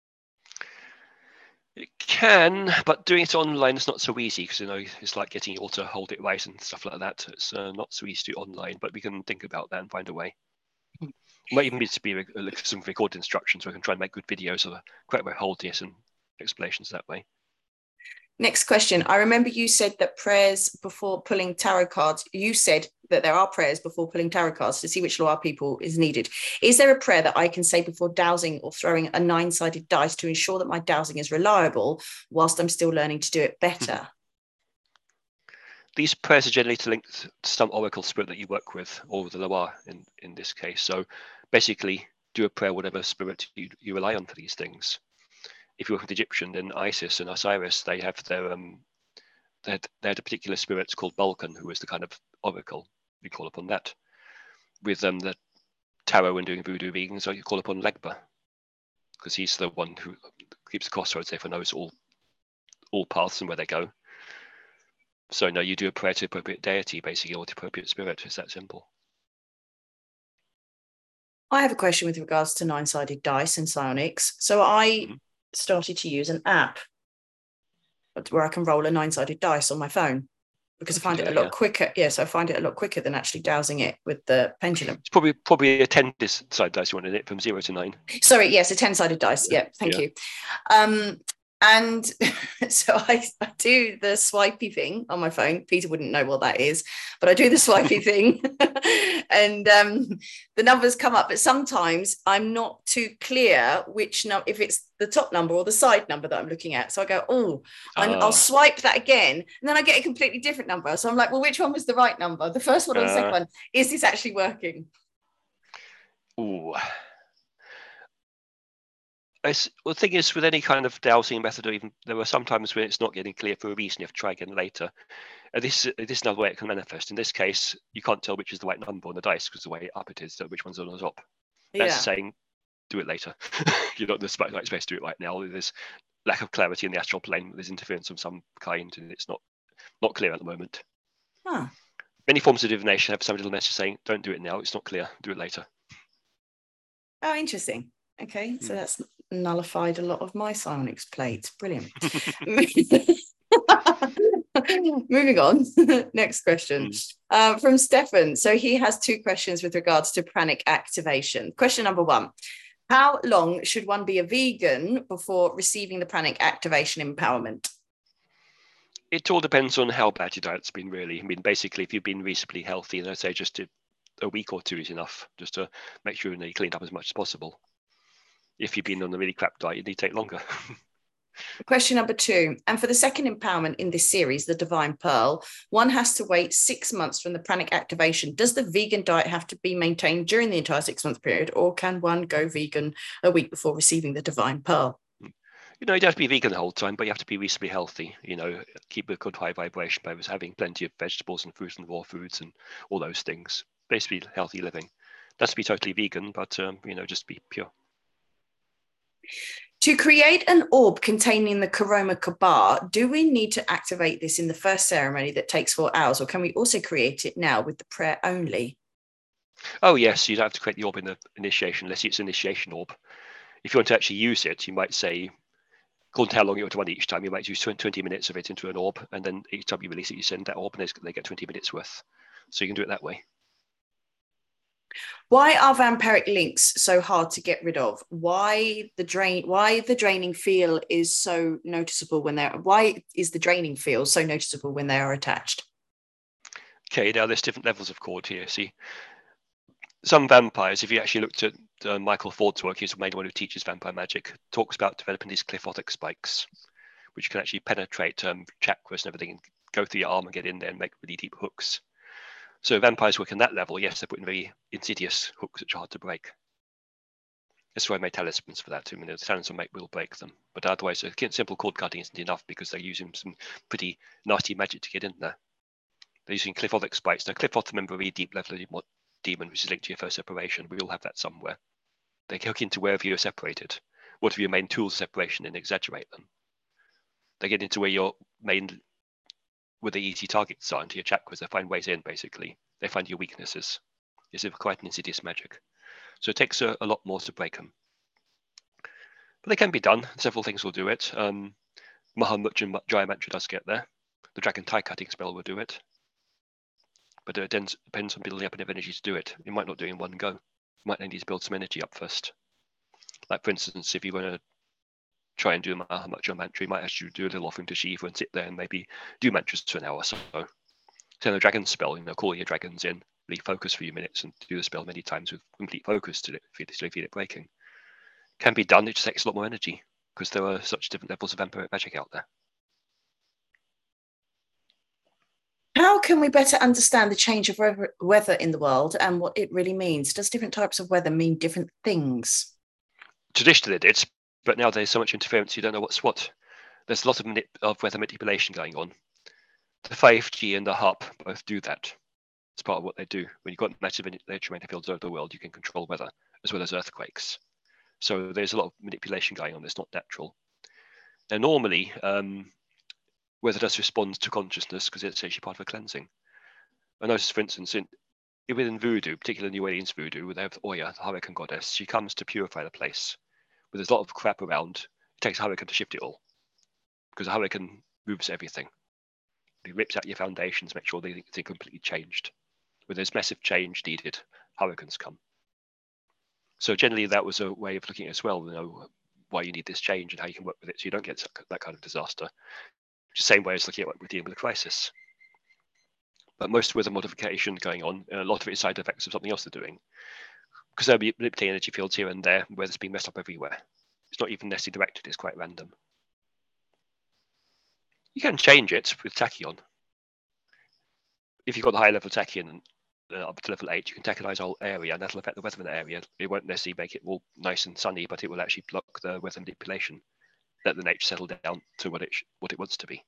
It can, but doing it online is not so easy because it's like getting you all to hold it right and stuff like that. It's not so easy to do online, but we can think about that and find a way. It might even need to be some recorded instructions so we can try and make good videos of a correct way of holding it and explanations that way. Next question. I remember you said that prayers before pulling tarot cards, you said that there are prayers before pulling tarot cards to see which Loire people is needed. Is there a prayer that I can say before dowsing or throwing a 9-sided dice to ensure that my dowsing is reliable whilst I'm still learning to do it better? These prayers are generally linked to some oracle spirit that you work with, or the Loire in this case. So basically, do a prayer, whatever spirit you rely on for these things. If you work with the Egyptian, then Isis and Osiris, they have they had a particular spirit called Vulcan, who was the kind of oracle. We call upon that. With the tarot and doing voodoo readings, so you call upon Legba, because he's the one who keeps the crossroads, therefore knows all paths and where they go. So no, you do a prayer to appropriate deity, basically, or the appropriate spirit. It's that simple. I have a question with regards to 9-sided dice and psionics. So I started to use an app where I can roll a 9-sided dice on my phone because I find it a lot quicker. Yes, I find it a lot quicker than actually dowsing it with the pendulum. It's probably a 10-sided dice you wanted it from 0 to 9. Sorry, yes, a 10-sided dice. Yeah, thank you. And so I do the swipey thing on my phone. Peter wouldn't know what that is, but I do the swipey thing and the numbers come up. But sometimes I'm not too clear which number, if it's the top number or the side number that I'm looking at. So I go, I'll swipe that again. And then I get a completely different number. So I'm like, well, which one was the right number? The first one or the second one? Is this actually working? Ooh. The thing is, with any kind of dowsing method, or even there are some times when it's not getting clear for a reason, you have to try again later. This is another way it can manifest. In this case, you can't tell which is the right number on the dice because the way up it is, so which one's on the top. That's saying, do it later. You're not the right space to do it right now. There's lack of clarity in the astral plane. There's interference of some kind, and it's not clear at the moment. Many forms of divination have some little message saying, don't do it now. It's not clear. Do it later. Oh, interesting. Okay, so that's nullified a lot of my psionics plates. Brilliant. Moving on. Next question from Stefan. So he has 2 questions with regards to pranic activation. Question number 1. How long should one be a vegan before receiving the pranic activation empowerment? It all depends on how bad your diet's been, really. I mean, basically, if you've been reasonably healthy, then I'd say just a week or 2 is enough, just to make sure you clean up as much as possible. If you've been on a really crap diet, you need to take longer. Question number 2. And for the second empowerment in this series, the Divine Pearl, one has to wait 6 months from the pranic activation. Does the vegan diet have to be maintained during the entire 6-month period, or can one go vegan a week before receiving the Divine Pearl? You don't have to be vegan the whole time, but you have to be reasonably healthy. Keep a good high vibration by having plenty of vegetables and fruits and raw foods and all those things. Basically, healthy living. Doesn't be totally vegan, but just be pure. To create an orb containing the Karoma Kabar, do we need to activate this in the first ceremony that takes 4 hours, or can we also create it now with the prayer only? Oh yes, you don't have to create the orb in the initiation unless it's an initiation orb. If you want to actually use it, you might say, according to how long you want to run each time, you might use 20 minutes of it into an orb, and then each time you release it, you send that orb, and they get 20 minutes worth. So you can do it that way. Why are vampiric links so hard to get rid of? Why the draining feel is so noticeable when they're why is the draining feel so noticeable when they are attached? Okay, now there's different levels of cord here. See, some vampires, if you actually looked at Michael Ford's work, he's the main one who teaches vampire magic, talks about developing these cliffotic spikes, which can actually penetrate chakras and everything, and go through your arm and get in there and make really deep hooks. So vampires work on that level. Yes, they're putting very insidious hooks which are hard to break. That's why I made talismans for that too. I mean, the talisman will break them, but otherwise, simple cord cutting isn't enough because they're using some pretty nasty magic to get in there. They're using cliffotic spikes. Now, cliffotic, remember, a very deep level of demon, which is linked to your first separation. We all have that somewhere. They hook into wherever you're separated. What are your main tools of separation and exaggerate them? They get into where the easy targets are, into your chakras. They find ways in, basically. They find your weaknesses. It's quite an insidious magic. So it takes a lot more to break them. But they can be done. Several things will do it. Mahamudra Jaya Mantra does get there. The Dragon tie cutting spell will do it. But it depends on building up enough energy to do it. You might not do it in one go. You might need to build some energy up first. Like, for instance, if you want to try and do Mahamudra Mantra, you might actually do a little offering to Shiva and sit there and maybe do mantras for an hour or so. So the dragon spell, call your dragons in, really focus for a few minutes and do the spell many times with complete focus to feel it breaking. Can be done, it just takes a lot more energy because there are such different levels of vampiric magic out there. How can we better understand the change of weather in the world and what it really means? Does different types of weather mean different things? Traditionally it did, but now there's so much interference you don't know what's what. There's a lot of weather manipulation going on. The 5G and the HARP both do that. It's part of what they do. When you've got massive electromagnetic fields over the world, you can control weather as well as earthquakes. So there's a lot of manipulation going on that's not natural. Now, normally, weather does respond to consciousness because it's actually part of a cleansing. I noticed, for instance, within voodoo, particularly New Orleans voodoo, where they have Oya, the hurricane goddess, she comes to purify the place. But there's a lot of crap around. It takes a hurricane to shift it all because a hurricane moves everything. It rips out your foundations, make sure they're completely changed. When there's massive change needed, hurricanes come. So generally, that was a way of looking at it as well, why you need this change and how you can work with it so you don't get that kind of disaster. It's the same way as looking at what we're dealing with a crisis. But most weather modification going on, a lot of it is side effects of something else they're doing. Because there'll be manipulating energy fields here and there, weather's being messed up everywhere. It's not even necessarily directed, it's quite random. You can change it with tachyon. If you've got the high level tachyon up to level 8, you can tachyonize the whole area, and that'll affect the weather in the area. It won't necessarily make it all nice and sunny, but it will actually block the weather manipulation, let the nature settle down to what it wants to be.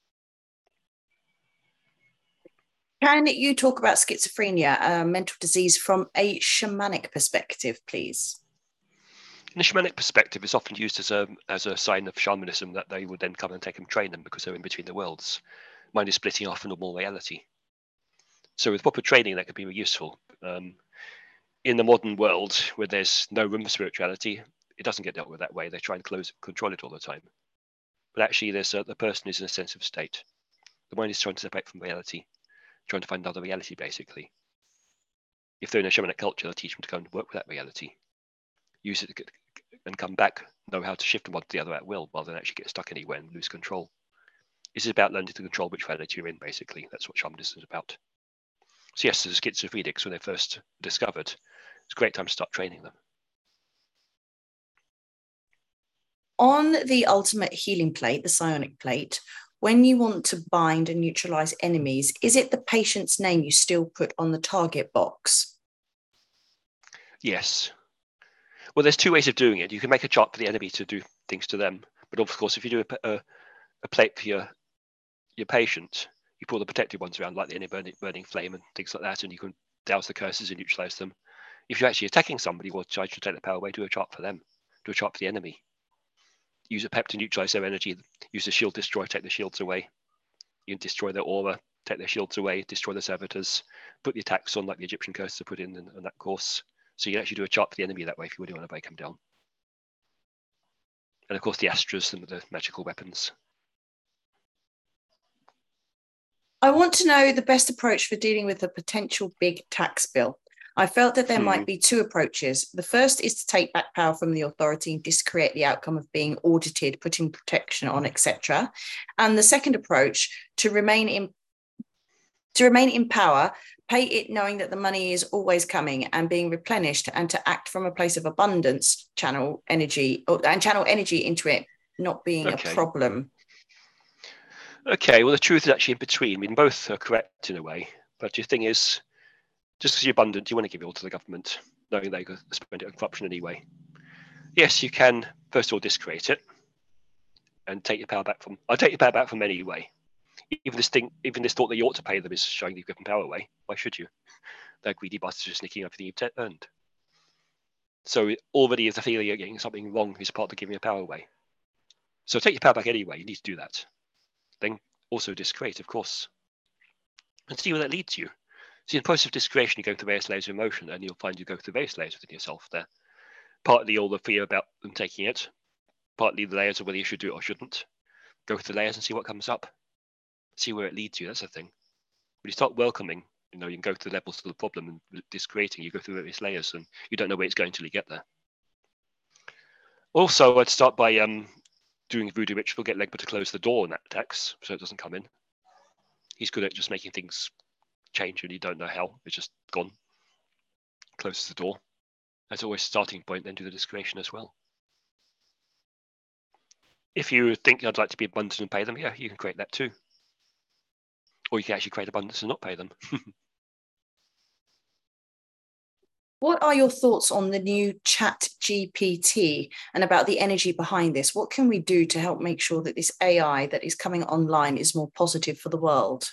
Can you talk about schizophrenia, a mental disease, from a shamanic perspective, please? In a shamanic perspective, it's often used as a sign of shamanism that they would then come and take and train them because they're in between the worlds. Mind is splitting off a normal reality. So with proper training, that could be really useful. In the modern world, where there's no room for spirituality, it doesn't get dealt with that way. They try and control it all the time. But actually, the person is in a sensitive state. The mind is trying to separate from reality, trying to find another reality, basically. If they're in a shamanic culture, they'll teach them to go and work with that reality, use it and come back, know how to shift from one to the other at will, rather than actually get stuck anywhere and lose control. This is about learning to control which reality you're in, basically. That's what shamanism is about. So yes, as schizophrenics, when they first discovered, it's a great time to start training them. On the ultimate healing plate, the psionic plate, when you want to bind and neutralize enemies, is it the patient's name you still put on the target box? Yes. Well, there's two ways of doing it. You can make a chart for the enemy to do things to them, but of course, if you do a plate for your patient, you pull the protected ones around, like the enemy burning flame and things like that, and you can douse the curses and neutralize them. If you're actually attacking somebody, well, try to take the power away, do a chart for them, do a chart for the enemy. Use a pep to neutralize their energy. Use the shield destroy, take the shields away. You can destroy their aura, take their shields away, destroy the servitors, put the attacks on like the Egyptian curses are put in that course. So you can actually do a chart for the enemy that way if you really want to break them down. And of course the Astras and the magical weapons. I want to know the best approach for dealing with a potential big tax bill. I felt that there might be two approaches. The first is to take back power from the authority and discreate the outcome of being audited, putting protection on, etc. And the second approach, to remain in power, pay it knowing that the money is always coming and being replenished, and to act from a place of abundance, channel energy into it, not being a problem. Okay, well, the truth is actually in between. I mean, both are correct in a way, but the thing is, just because you're abundant, you want to give it all to the government, knowing they could spend it on corruption anyway. Yes, you can, first of all, discreate it and take your power back from... I'll take your power back from anyway. Even this thought that you ought to pay them is showing you've given power away. Why should you? They're greedy bastards nicking everything you've earned. So already the feeling you're getting something wrong is part of giving your power away. So take your power back anyway. You need to do that. Then also discreate, of course. And see where that leads you. See, in the process of discretion, you go through various layers of emotion, and you'll find you go through various layers within yourself there. Partly all the fear about them taking it, partly the layers of whether you should do it or shouldn't. Go through the layers and see what comes up. See where it leads you. That's the thing. When you start welcoming, you can go through the levels of the problem and discreating. You go through various layers, and you don't know where it's going until you get there. Also, I'd start by doing voodoo ritual, get Legba to close the door on that tax so it doesn't come in. He's good at just making things change and you don't know how. It's just gone. Closes the door. That's always a starting point, then do the discretion as well. If you think I'd like to be abundant and pay them, yeah, you can create that too. Or you can actually create abundance and not pay them. What are your thoughts on the new ChatGPT and about the energy behind this? What can we do to help make sure that this AI that is coming online is more positive for the world?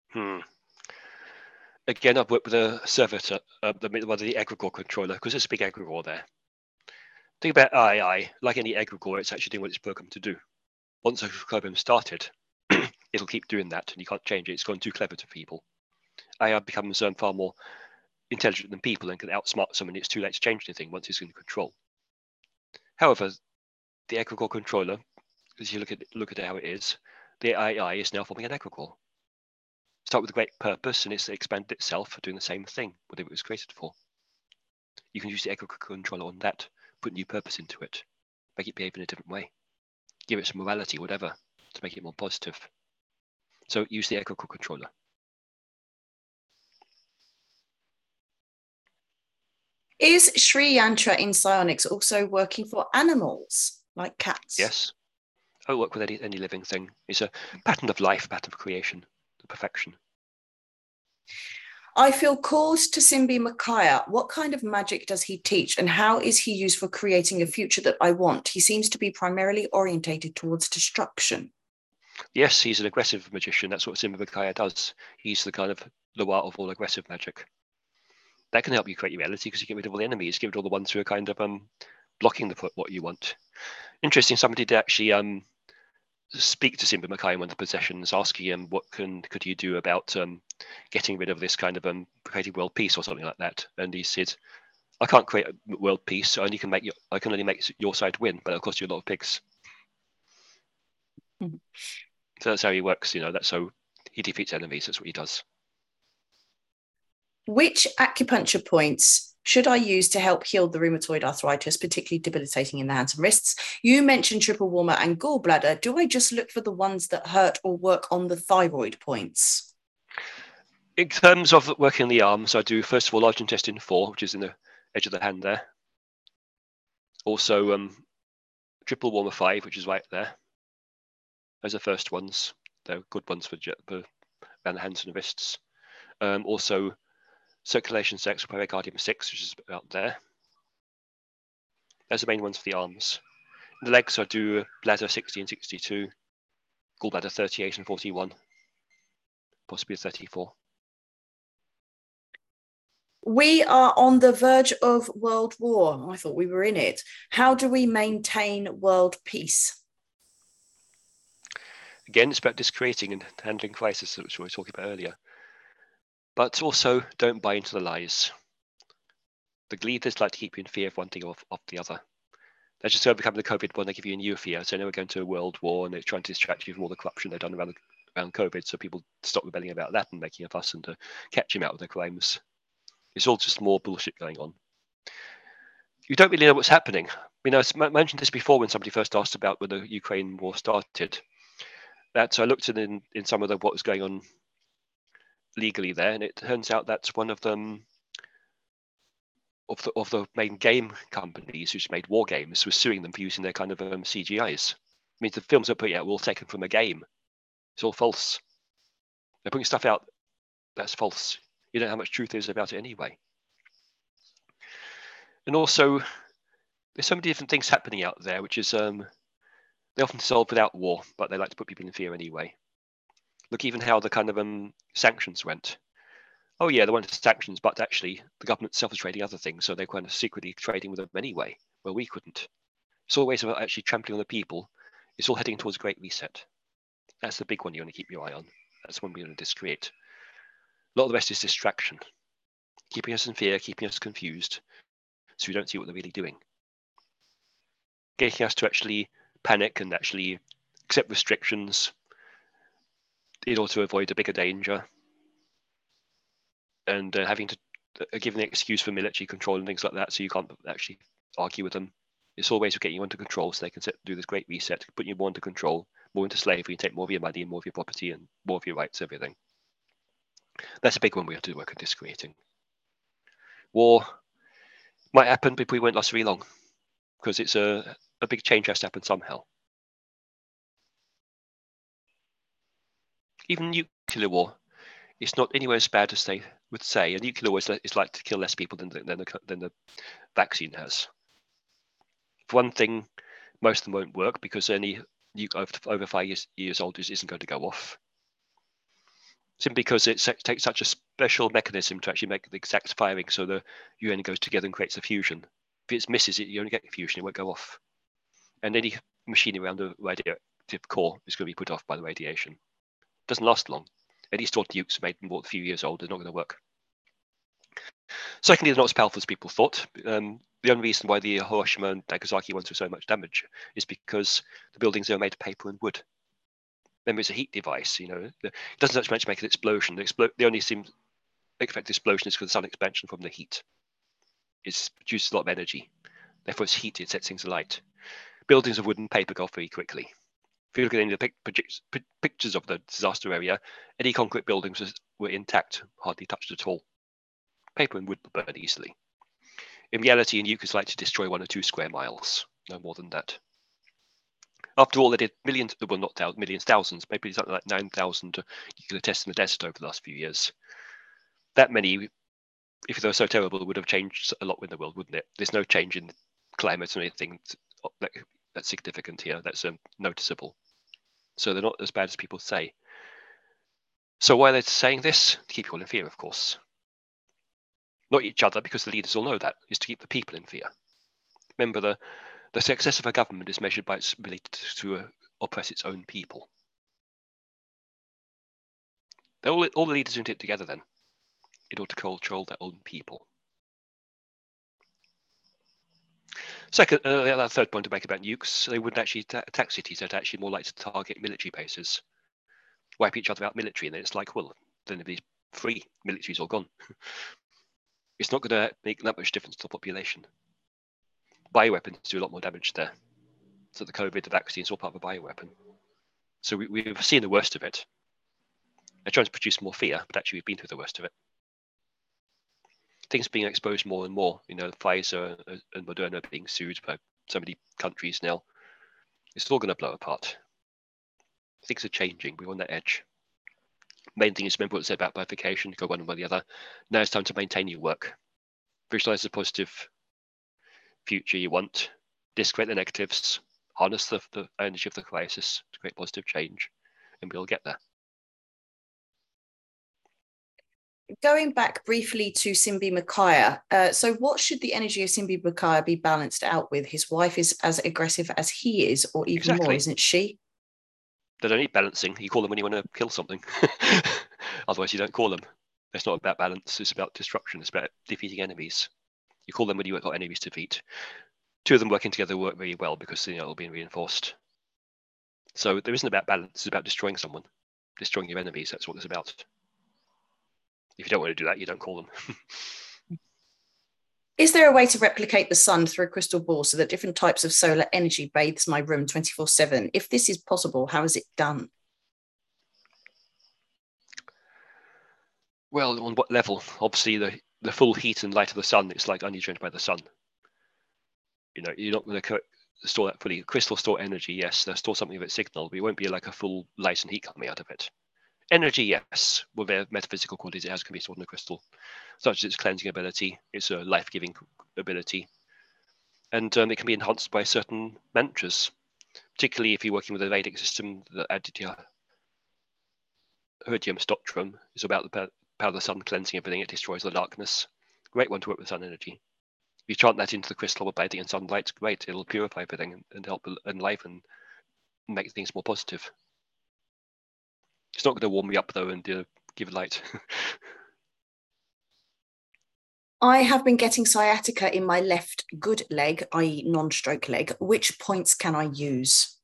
Again, I've worked with a servitor, the egregore controller, because there's a big egregore there. Think about AI, like any egregore, it's actually doing what it's programmed to do. Once a program started, it'll keep doing that, and you can't change it. It's gone too clever to people. AI becomes far more intelligent than people and can outsmart someone. It's too late to change anything once it's in control. However, the egregore controller, as you look at how it is, the AI is now forming an egregore. Start with a great purpose, and it's expanded itself, doing the same thing, whatever it was created for. You can use the egregore controller on that, put new purpose into it, make it behave in a different way, give it some morality, whatever, to make it more positive. So use the egregore controller. Is Sri Yantra in psionics also working for animals like cats? Yes. I work with any living thing. It's a pattern of life, a pattern of creation, the perfection. I feel called to Simbi Makaya. What kind of magic does he teach, and how is he used for creating a future that I want? He seems to be primarily orientated towards destruction. Yes, he's an aggressive magician. That's what Simbi Makaya does. He's the kind of Loa of all aggressive magic. That can help you create your reality because you get rid of all the enemies, get rid of all the ones who are kind of blocking what you want. Interesting, somebody did actually speak to Simbi Makaya in one of the possessions, asking him what could he do about getting rid of this kind of creating world peace or something like that. And he said, I can't create a world peace. I can only make your side win, but it'll cost you a lot of pigs. Mm-hmm. So that's how he works. That's how he defeats enemies. That's what he does. Which acupuncture points should I use to help heal the rheumatoid arthritis, particularly debilitating in the hands and wrists? You mentioned triple warmer and gallbladder. Do I just look for the ones that hurt or work on the thyroid points? In terms of working on the arms, I do, first of all, large intestine 4, which is in the edge of the hand there. Also, triple warmer 5, which is right there. Those are the first ones. They're good ones for around the hands and wrists. Also, circulation 6, pericardium 6, which is about there. Those are the main ones for the arms. In the legs, I do bladder 60 and 62, gallbladder 38 and 41, possibly 34. We are on the verge of world war. I thought we were in it. How do we maintain world peace? Again, it's about discreating and handling crisis, which we were talking about earlier. But also, don't buy into the lies. The leaders like to keep you in fear of one thing or of the other. They're just overcoming the COVID one, they give you a new fear. So now we're going to a world war and they're trying to distract you from all the corruption they've done around COVID. So people stop rebelling about that and making a fuss and to catch him out with their crimes. It's all just more bullshit going on. You don't really know what's happening. I mentioned this before when somebody first asked about when the Ukraine war started. That I looked in some of what was going on legally there, and it turns out that one of them of the main game companies who's made war games was suing them for using their kind of CGIs. I mean, the films they're putting out were all taken from a game. It's all false. They're putting stuff out that's false. You don't know how much truth there is about it anyway. And also, there's so many different things happening out there, which is they often solve without war, but they like to put people in fear anyway. Look even how the kind of sanctions went. Oh yeah, they wanted sanctions, but actually the government itself was trading other things, so they're kind of secretly trading with them anyway. Well, we couldn't. It's always about actually trampling on the people. It's all heading towards a great reset. That's the big one you want to keep your eye on. That's one we want to discreate. A lot of the rest is distraction, keeping us in fear, keeping us confused, so we don't see what they're really doing. Getting us to actually panic and actually accept restrictions in order to avoid a bigger danger, and having to give an excuse for military control and things like that, so you can't actually argue with them. It's all ways of getting you under control so they can do this great reset, put you more under control, more into slavery, take more of your money and more of your property and more of your rights, everything. That's a big one we have to work on discreating. War might happen, but we won't last very long because it's a big change has to happen somehow. Even nuclear war, it's not anywhere as bad as they would say. A nuclear war is like to kill less people than the vaccine has. For one thing, most of them won't work because any nuke over 5 years old isn't going to go off. Simply because it takes such a special mechanism to actually make the exact firing so the UN goes together and creates a fusion. If it misses it, you only get a fusion, it won't go off. And any machine around the radioactive core is going to be put off by the radiation. It doesn't last long. Any stored nukes made more than a few years old are not going to work. Secondly, they're not as powerful as people thought. The only reason why the Hiroshima and Nagasaki went through so much damage is because the buildings are made of paper and wood. Remember, it's a heat device. It doesn't actually make an explosion. The only expected explosion is for the sun expansion from the heat. It produces a lot of energy. Therefore, it's heat. It sets things alight. Buildings of wood and paper go off very quickly. If you look at any of the pictures of the disaster area, any concrete buildings were intact, hardly touched at all. Paper and wood will burn easily. In reality, a nuke is likely to destroy 1 or 2 square miles, no more than that. After all, they did millions, well, not millions, thousands, maybe something like 9,000 nuclear tests in the desert over the last few years. That many, if they were so terrible, would have changed a lot in the world, wouldn't it? There's no change in climate or anything that's significant here, that's noticeable. So they're not as bad as people say. So why are they saying this? To keep people in fear, of course. Not each other, because the leaders all know that, is to keep the people in fear. Remember, the success of a government is measured by its ability to oppress its own people. All the leaders are in it together then, in order to control their own people. Second, the third point to make about nukes, they wouldn't actually attack cities, they'd actually more likely to target military bases. Wipe each other out military, and then it's like, well, then it'd be free, military's all gone. It's not going to make that much difference to the population. Bioweapons do a lot more damage there. So the COVID, the vaccine is all part of a bioweapon. So we've seen the worst of it. They're trying to produce more fear, but actually we've been through the worst of it. Things being exposed more and more. Pfizer and Moderna are being sued by so many countries now. It's all going to blow apart. Things are changing. We're on that edge. Main thing is remember what I said about bifurcation, go one way or the other. Now it's time to maintain your work. Visualize the positive future you want, discredit the negatives, harness the energy of the crisis to create positive change, and we'll get there. Going back briefly to Simbi Makaia, so what should the energy of Simbi Makaia be balanced out with? His wife is as aggressive as he is, or even more, isn't she? They don't need balancing. You call them when you want to kill something. Otherwise, you don't call them. It's not about balance. It's about destruction. It's about defeating enemies. You call them when you've got enemies to defeat. Two of them working together work really well because it'll be reinforced. So there isn't about balance. It's about destroying someone, destroying your enemies. That's what it's about. If you don't want to do that, you don't call them. Is there a way to replicate the sun through a crystal ball so that different types of solar energy bathes my room 24/7? If this is possible, how is it done? Well, on what level? Obviously, the full heat and light of the sun is like only generated by the sun. You're not going to store that fully. Crystals store energy, yes. They'll store something of its signal, but it won't be like a full light and heat coming out of it. Energy, yes, with their metaphysical qualities, it can be stored in a crystal, such as its cleansing ability, its life-giving ability, and it can be enhanced by certain mantras, particularly if you're working with a Vedic system. The Aditya Hridyam Stotram is about the power of the sun cleansing everything. It destroys the darkness. Great one to work with sun energy. If you chant that into the crystal of bathing in sunlight, great. It'll purify everything and help enliven and make things more positive. It's not going to warm me up though and give light. I have been getting sciatica in my left good leg, i.e. non-stroke leg. Which points can I use?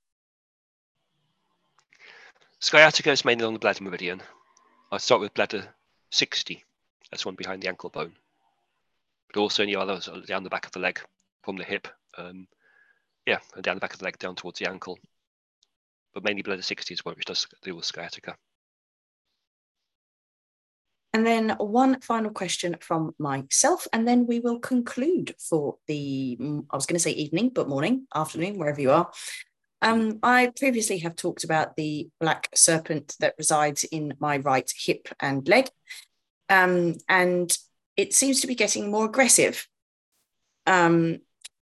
Sciatica is mainly on the bladder meridian. I'll start with bladder 60. That's one behind the ankle bone. But also any others down the back of the leg from the hip. And down the back of the leg down towards the ankle. But mainly bladder 60 is one which does deal with sciatica. And then one final question from myself, and then we will conclude for the, I was going to say evening, but morning, afternoon, wherever you are. I previously have talked about the black serpent that resides in my right hip and leg, and it seems to be getting more aggressive. The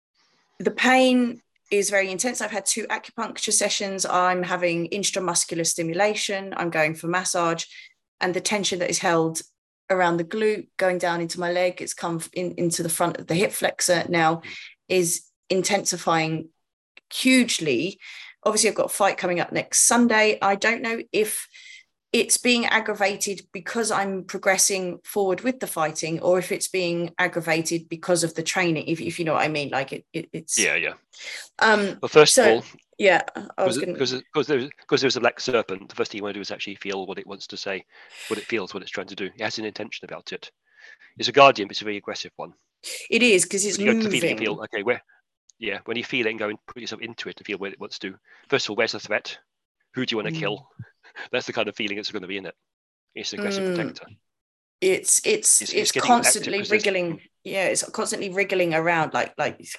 pain is very intense. I've had 2 acupuncture sessions. I'm having intramuscular stimulation. I'm going for massage. And the tension that is held around the glute going down into my leg, it's come into the front of the hip flexor now, is intensifying hugely. Obviously, I've got a fight coming up next Sunday. I don't know if it's being aggravated because I'm progressing forward with the fighting, or if it's being aggravated because of the training, if you know what I mean. Like it's yeah. Well, first of all, yeah, because there's a black serpent, the first thing you want to do is actually feel what it wants to say, what it feels, what it's trying to do. It has an intention about it. It's a guardian, but it's a very aggressive one. It is, because it's moving. When you feel it and go and put yourself into it and feel what it wants to do. First of all, where's the threat? Who do you want to kill? That's the kind of feeling it's going to be in it. It's an aggressive protector. It's constantly wriggling. Yeah, it's constantly wriggling around like.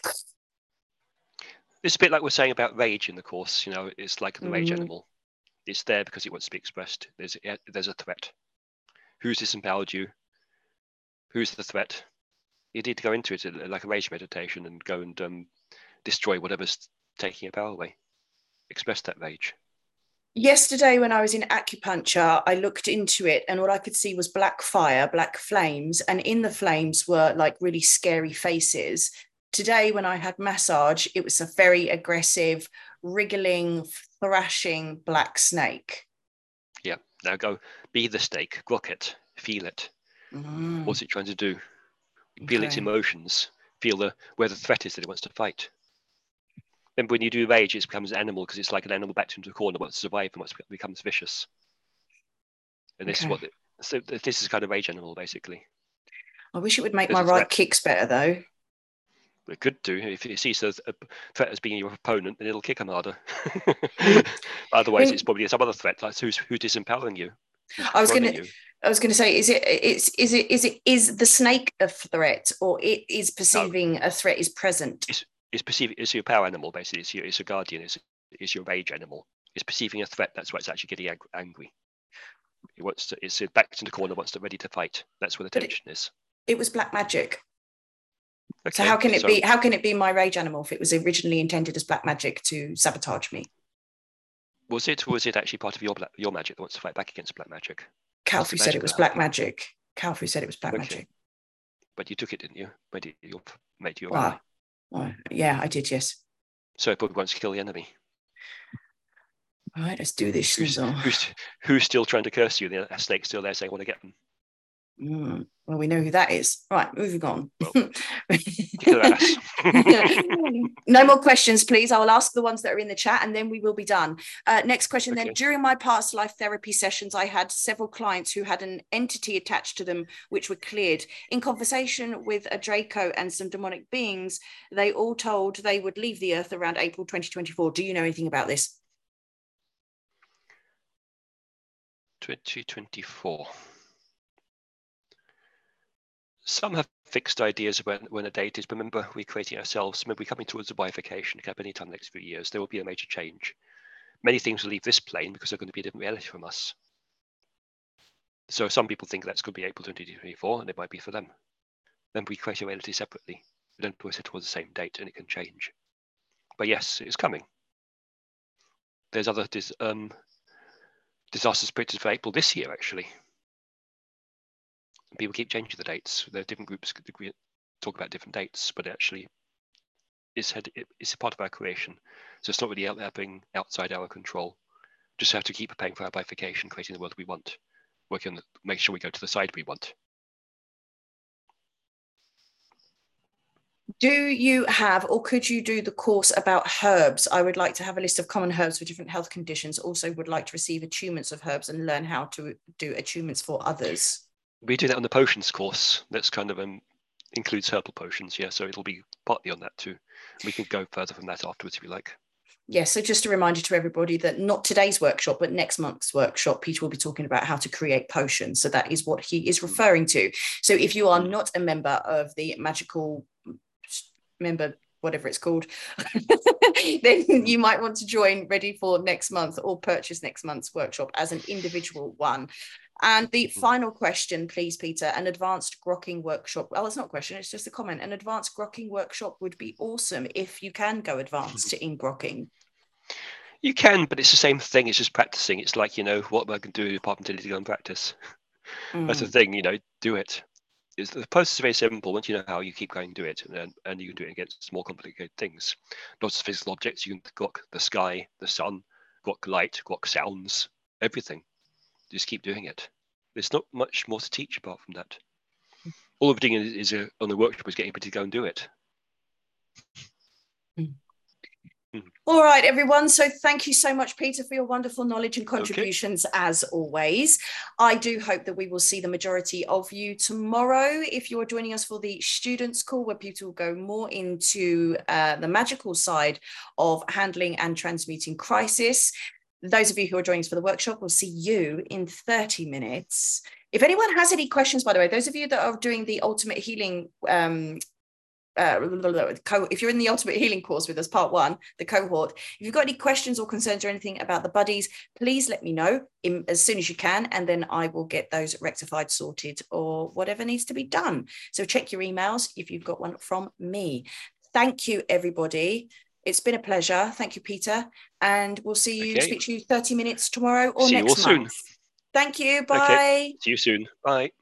It's a bit like we're saying about rage in the course. It's like the rage animal. It's there because it wants to be expressed. There's a threat. Who's disempowered you? Who's the threat? You need to go into it like a rage meditation and go and destroy whatever's taking your power away. Express that rage. Yesterday, when I was in acupuncture, I looked into it, and what I could see was black fire, black flames, and in the flames were like really scary faces. Today, when I had massage, it was a very aggressive, wriggling, thrashing black snake. Yeah, now go be the snake, grok it, feel it. What's it trying to do? Feel its emotions, feel where the threat is that it wants to fight. Then when you do rage, it becomes an animal, because it's like an animal backed into a corner, wants to survive and becomes vicious. And this is so this is kind of rage animal, basically. I wish it would make my right kicks better, though. It could do. If it sees a threat as being your opponent, then it'll kick them harder. Otherwise, it's probably some other threat, like who's disempowering you. I was going to say, is the snake a threat, or it is perceiving a threat is present? It's perceiving. It's your power animal, basically. It's a guardian. It's your rage animal. It's perceiving a threat. That's why it's actually getting angry. It wants to. It's backed in the corner. Wants to ready to fight. That's where the tension is. It was black magic. Okay, so how can it be? How can it be my rage animal if it was originally intended as black magic to sabotage me? Was it actually part of your magic that wants to fight back against black magic? Kalfu said it was black magic. Kalfu said it was black magic. But you took it, didn't you? Made you ally. Yeah, I did, yes. So it probably wants to kill the enemy. All right, let's do this. Who's still trying to curse you? The snake's still there saying, I want to get them. Well, we know who that is. Right, moving on. Well, no more questions, please. I will ask the ones that are in the chat and then we will be done. Next question. Okay. Then, during my past life therapy sessions, I had several clients who had an entity attached to them which were cleared. In conversation with a Draco and some demonic beings, they all told they would leave the earth around April 2024. Do you know anything about this? 2024. Some have fixed ideas when a date is, but remember, we're creating ourselves. Remember, we're coming towards a bifurcation. It can happen anytime in the next few years. There will be a major change. Many things will leave this plane because they're going to be a different reality from us. So some people think that's going to be April 2024, and it might be for them. Then we create a reality separately. We don't always head towards the same date, and it can change. But yes, it's coming. There's other disaster predicted for April this year, actually. People keep changing the dates. There are different groups talk about different dates, but actually it's a part of our creation. So it's not really happening outside our control. Just have to keep preparing for our bifurcation, creating the world we want, working on make sure we go to the side we want. Do you have, or could you do the course about herbs? I would like to have a list of common herbs for different health conditions. Also would like to receive attunements of herbs and learn how to do attunements for others. We do that on the potions course. That's kind of includes herbal potions, yeah. So it'll be partly on that too. We can go further from that afterwards if you like. Yeah, so just a reminder to everybody that not today's workshop, but next month's workshop, Peter will be talking about how to create potions. So that is what he is referring to. So if you are not a member of the magical member, whatever it's called, then you might want to join ready for next month or purchase next month's workshop as an individual one. And the final question, please, Peter, an advanced grokking workshop. Well, it's not a question, it's just a comment. An advanced grokking workshop would be awesome if you can go advanced in grokking. You can, but it's the same thing. It's just practicing. It's like, what am I going to do apart from to go and practice? That's the thing, do it. The process is very simple. Once you know how, you keep going, do it, and you can do it against more complicated things. Lots of physical objects. You can grok the sky, the sun, grok light, grok sounds, everything. Just keep doing it. There's not much more to teach apart from that. All we're doing is on the workshop is getting people to go and do it. All right, everyone. So thank you so much, Peter, for your wonderful knowledge and contributions, as always. I do hope that we will see the majority of you tomorrow. If you're joining us for the students' call, where Peter will go more into the magical side of handling and transmuting crisis. Those of you who are joining us for the workshop, we'll see you in 30 minutes. If anyone has any questions, by the way, those of you that are doing the Ultimate Healing, if you're in the Ultimate Healing course with us, part 1, the cohort, if you've got any questions or concerns or anything about the buddies, please let me know as soon as you can, and then I will get those rectified, sorted, or whatever needs to be done. So check your emails if you've got one from me. Thank you, everybody. It's been a pleasure. Thank you, Peter. And we'll speak to you 30 minutes tomorrow or next month. Thank you. Bye. See you soon. Bye.